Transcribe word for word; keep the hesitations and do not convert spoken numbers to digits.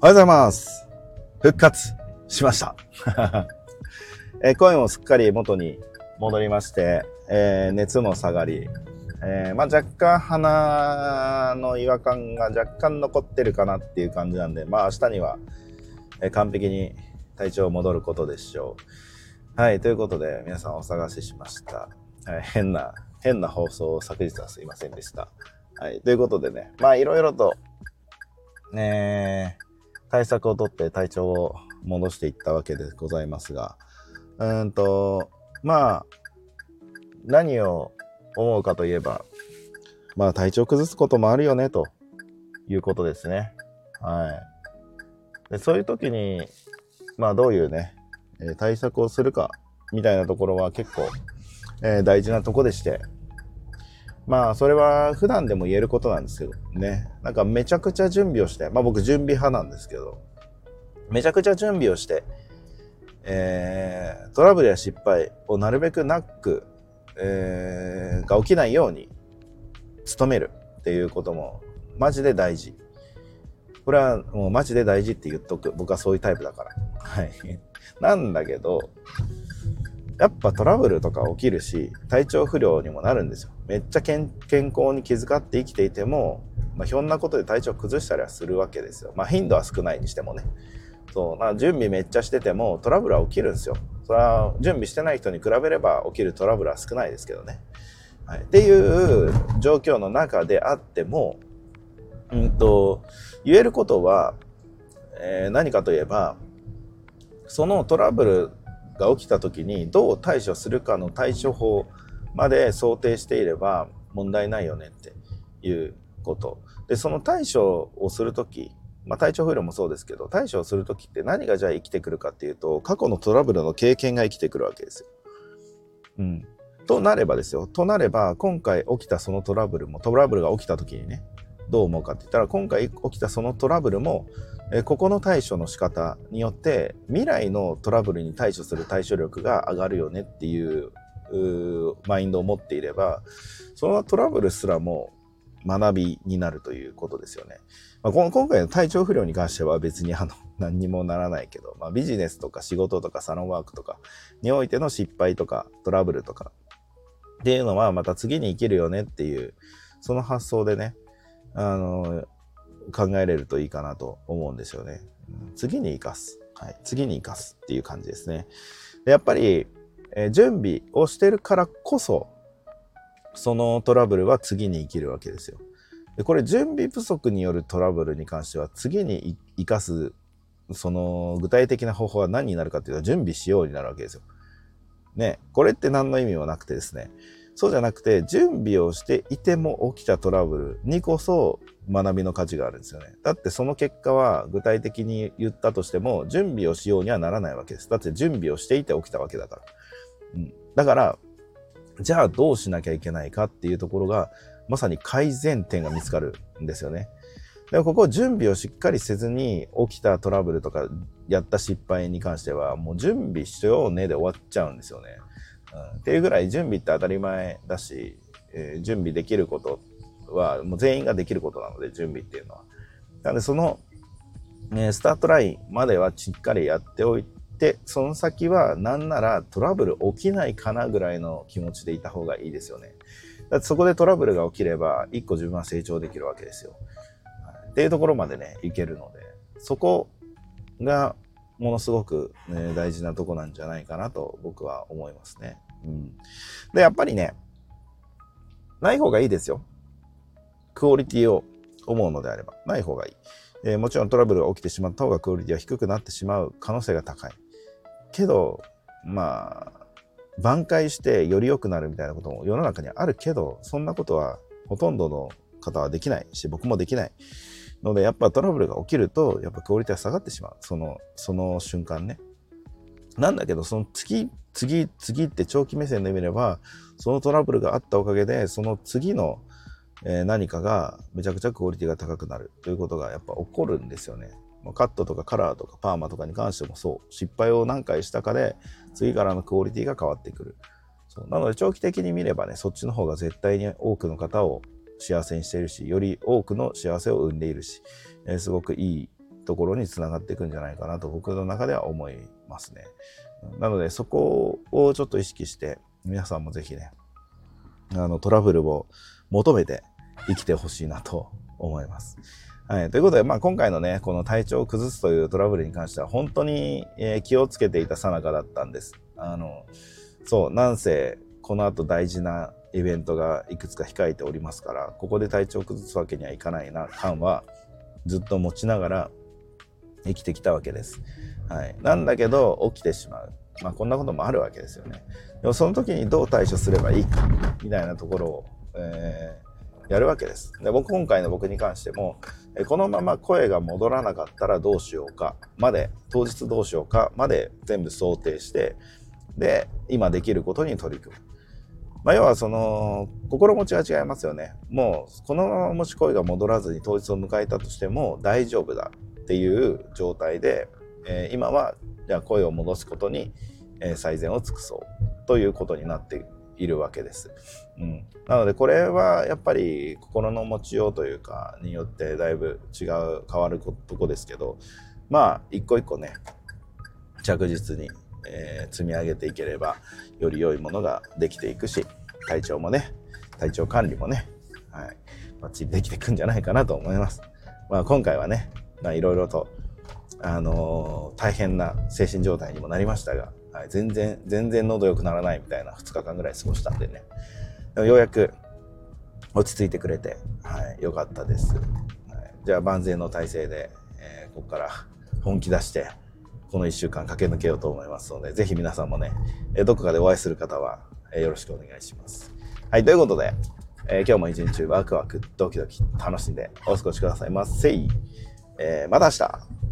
おはようございます。復活しました。え声もすっかり元に戻りまして、えー、熱も下がり、えーまあ、若干鼻の違和感が若干残ってるかなっていう感じなんで、まあ明日には、えー、完璧に体調戻ることでしょう。はい、ということで皆さんお探ししました。はい、変な、変な放送を昨日はすいませんでした。はい、ということでね、まあいろいろと、ね対策をとって体調を戻していったわけでございますが、うーんと、まあ、何を思うかといえば、まあ体調崩すこともあるよね、ということですね。はい。でそういう時に、まあどういうね、対策をするか、みたいなところは結構、えー、大事なとこでして、まあそれは普段でも言えることなんですけどね。なんかめちゃくちゃ準備をして、まあ僕準備派なんですけど、めちゃくちゃ準備をして、えー、トラブルや失敗をなるべくなく、えー、が起きないように努めるっていうこともマジで大事。これはもうマジで大事って言っとく。僕はそういうタイプだから。はい。なんだけど、やっぱトラブルとか起きるし、体調不良にもなるんですよ。めっちゃ健康に気遣って生きていても、まあ、ひょんなことで体調崩したりはするわけですよ。まあ頻度は少ないにしてもね。そう、まあ、準備めっちゃしててもトラブルは起きるんですよ。それは準備してない人に比べれば起きるトラブルは少ないですけどね。はい、っていう状況の中であっても、うんと、言えることは、えー、何かといえば、そのトラブルが起きた時にどう対処するかの対処法まで想定していれば問題ないよねっていうこと。で、その対処をする時、まあ体調不良もそうですけど、対処をする時って何がじゃあ生きてくるかっていうと、過去のトラブルの経験が生きてくるわけですよ。うん。となればですよ。となれば、今回起きたそのトラブルも、トラブルが起きた時にね、どう思うかって言ったら、今回起きたそのトラブルも、えここの対処の仕方によって未来のトラブルに対処する対処力が上がるよねっていうマインドを持っていれば、そのトラブルすらも学びになるということですよね。まあ、今回の体調不良に関しては別にあの何にもならないけど、まあ、ビジネスとか仕事とかサロンワークとかにおいての失敗とかトラブルとかっていうのはまた次に生きるよねっていう、その発想でね、あの考えれるといいかなと思うんですよね。次に生かす。はい。次に生かすっていう感じですね。でやっぱり、えー、準備をしてるからこそ、そのトラブルは次に生きるわけですよ。でこれ準備不足によるトラブルに関しては次に生かす、その具体的な方法は何になるかっていうと準備しようになるわけですよ。ね。これって何の意味もなくてですね。そうじゃなくて準備をしていても起きたトラブルにこそ学びの価値があるんですよね。だってその結果は具体的に言ったとしても準備をしようにはならないわけです。だって準備をしていて起きたわけだから。うん、だからじゃあどうしなきゃいけないかっていうところがまさに改善点が見つかるんですよね。でもここ準備をしっかりせずに起きたトラブルとかやった失敗に関してはもう準備しようねで終わっちゃうんですよね。うん、っていうぐらい準備って当たり前だし、えー、準備できることはもう全員ができることなので、準備っていうのは。なのでその、ね、スタートラインまではしっかりやっておいて、その先はなんならトラブル起きないかなぐらいの気持ちでいた方がいいですよね。だってそこでトラブルが起きれば一個自分は成長できるわけですよ。っていうところまでね、いけるので、そこがものすごく、ね、大事なとこなんじゃないかなと僕は思いますね。うん、で、やっぱりね、ない方がいいですよ。クオリティを思うのであれば、ない方がいい。えー、もちろんトラブルが起きてしまった方がクオリティは低くなってしまう可能性が高い。けど、まあ、挽回してより良くなるみたいなことも世の中にはあるけど、そんなことはほとんどの方はできないし、僕もできない。ので、やっぱトラブルが起きると、やっぱクオリティは下がってしまう。その、その瞬間ね。なんだけど、その次、次、次って長期目線で見れば、そのトラブルがあったおかげで、その次の、えー、何かがめちゃくちゃクオリティが高くなるということがやっぱ起こるんですよね。カットとかカラーとかパーマとかに関してもそう。失敗を何回したかで、次からのクオリティが変わってくる。そうなので、長期的に見ればね、そっちの方が絶対に多くの方を幸せにしているし、より多くの幸せを生んでいるし、えー、すごくいいところにつながっていくんじゃないかなと僕の中では思いますね。なのでそこをちょっと意識して皆さんもぜひね、あのトラブルを求めて生きてほしいなと思います。はい、ということで、まあ、今回のねこの体調を崩すというトラブルに関しては本当に、えー、気をつけていた最中だったんです。あのそうなんせこの後大事なイベントがいくつか控えておりますから、ここで体調を崩すわけにはいかないな感はずっと持ちながら生きてきたわけです。はい、なんだけど起きてしまう、まあ、こんなこともあるわけですよね。でもその時にどう対処すればいいかみたいなところを、えー、やるわけです。で僕今回の僕に関してもこのまま声が戻らなかったらどうしようかまで、当日どうしようかまで全部想定して、で今できることに取り組む。まあ、要はその心持ちが違いますよね。もうこのままもし声が戻らずに当日を迎えたとしても大丈夫だっていう状態で、えー、今はじゃあ声を戻すことに、えー、最善を尽くそうということになっているわけです。うん、なのでこれはやっぱり心の持ちようというかによってだいぶ違う変わるとこですけど、まあ一個一個ね着実にえー、積み上げていければより良いものができていくし、体調もね体調管理もね、はい、バッチリできていくんじゃないかなと思います。まあ、今回はねいろいろと、あのー、大変な精神状態にもなりましたが、はい、全然全然喉良くならないみたいなふつかかんぐらい過ごしたんでね、ようやく落ち着いてくれて、はい、よかったです。はい、じゃあ万全の体制で、えー、ここから本気出してこのいっしゅうかん駆け抜けようと思いますので、ぜひ皆さんもね、どこかでお会いする方はよろしくお願いします。はい、ということで、えー、今日も一日ワクワクドキドキ楽しんでお過ごしくださいませ。えー、また明日。